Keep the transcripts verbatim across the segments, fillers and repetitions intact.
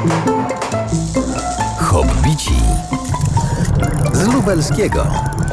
Hobbici z lubelskiego.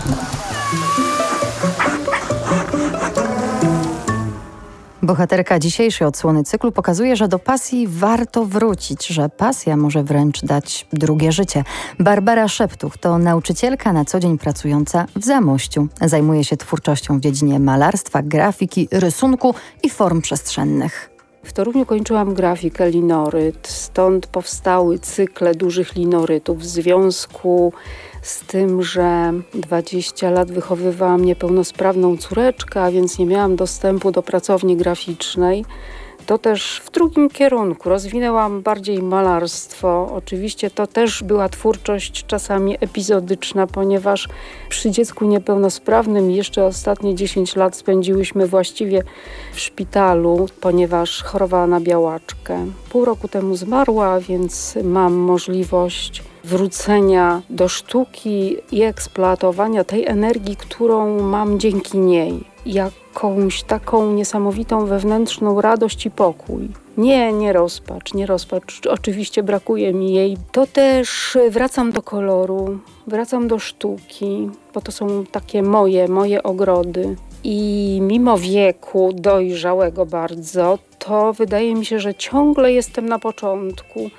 Bohaterka dzisiejszej odsłony cyklu pokazuje, że do pasji warto wrócić, że pasja może wręcz dać drugie życie. Barbara Szeptuch to nauczycielka na co dzień pracująca w Zamościu. Zajmuje się twórczością w dziedzinie malarstwa, grafiki, rysunku i form przestrzennych. W Toruniu kończyłam grafikę linoryt, stąd powstały cykle dużych linorytów w związku z tym, że dwadzieścia lat wychowywałam niepełnosprawną córeczkę, a więc nie miałam dostępu do pracowni graficznej. To też w drugim kierunku rozwinęłam bardziej malarstwo. Oczywiście to też była twórczość czasami epizodyczna, ponieważ przy dziecku niepełnosprawnym jeszcze ostatnie dziesięć lat spędziłyśmy właściwie w szpitalu, ponieważ chorowała na białaczkę. Pół roku temu zmarła, więc mam możliwość wrócenia do sztuki i eksploatowania tej energii, którą mam dzięki niej. Jakąś taką niesamowitą wewnętrzną radość i pokój. Nie, nie rozpacz, nie rozpacz. Oczywiście brakuje mi jej. To też wracam do koloru, wracam do sztuki, bo to są takie moje, moje ogrody. I mimo wieku dojrzałego bardzo, to wydaje mi się, że ciągle jestem na początku.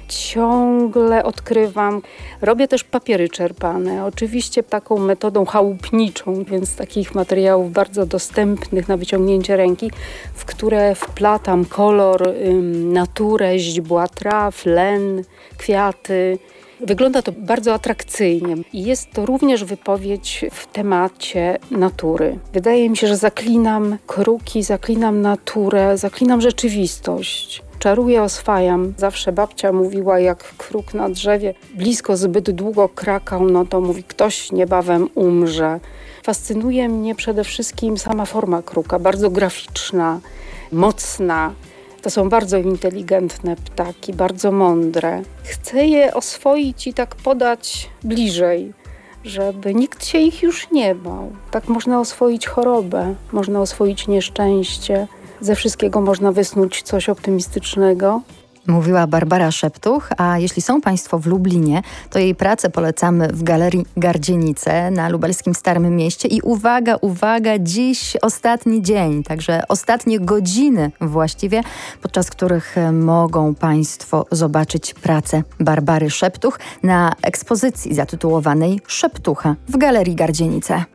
Ciągle odkrywam. Robię też papiery czerpane, oczywiście taką metodą chałupniczą, więc takich materiałów bardzo dostępnych na wyciągnięcie ręki, w które wplatam kolor, ym, naturę, źdźbła traw, len, kwiaty. Wygląda to bardzo atrakcyjnie i jest to również wypowiedź w temacie natury. Wydaje mi się, że zaklinam kruki, zaklinam naturę, zaklinam rzeczywistość. Czaruję, oswajam. Zawsze babcia mówiła, jak kruk na drzewie blisko zbyt długo krakał, no to mówi, ktoś niebawem umrze. Fascynuje mnie przede wszystkim sama forma kruka, bardzo graficzna, mocna. To są bardzo inteligentne ptaki, bardzo mądre. Chcę je oswoić i tak podać bliżej, żeby nikt się ich już nie bał. Tak można oswoić chorobę, można oswoić nieszczęście. Ze wszystkiego można wysnuć coś optymistycznego. Mówiła Barbara Szeptuch, a jeśli są Państwo w Lublinie, to jej pracę polecamy w Galerii Gardzienice na lubelskim Starym Mieście. I uwaga, uwaga, dziś ostatni dzień, także ostatnie godziny właściwie, podczas których mogą Państwo zobaczyć pracę Barbary Szeptuch na ekspozycji zatytułowanej Szeptucha w Galerii Gardzienice.